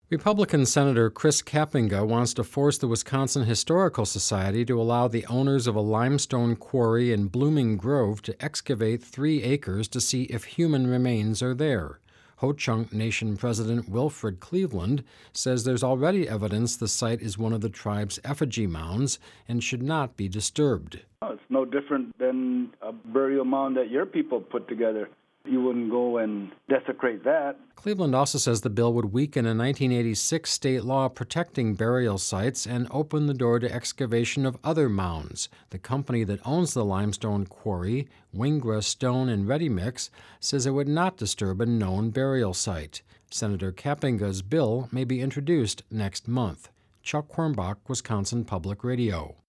Republican Senator Chris Kapenga wants to force the Wisconsin Historical Society to allow the owners of a limestone quarry in Blooming Grove to excavate 3 acres to see if human remains are there. Ho-Chunk Nation President Wilfred Cleveland says there's already evidence the site is one of the tribe's effigy mounds and should not be disturbed. It's no different than a burial mound that your people put together. You wouldn't go and desecrate that. Cleveland also says the bill would weaken a 1986 state law protecting burial sites and open the door to excavation of other mounds. The company that owns the limestone quarry, Wingra Stone and Ready Mix, says it would not disturb a known burial site. Senator Kapenga's bill may be introduced next month. Chuck Hornbach, Wisconsin Public Radio.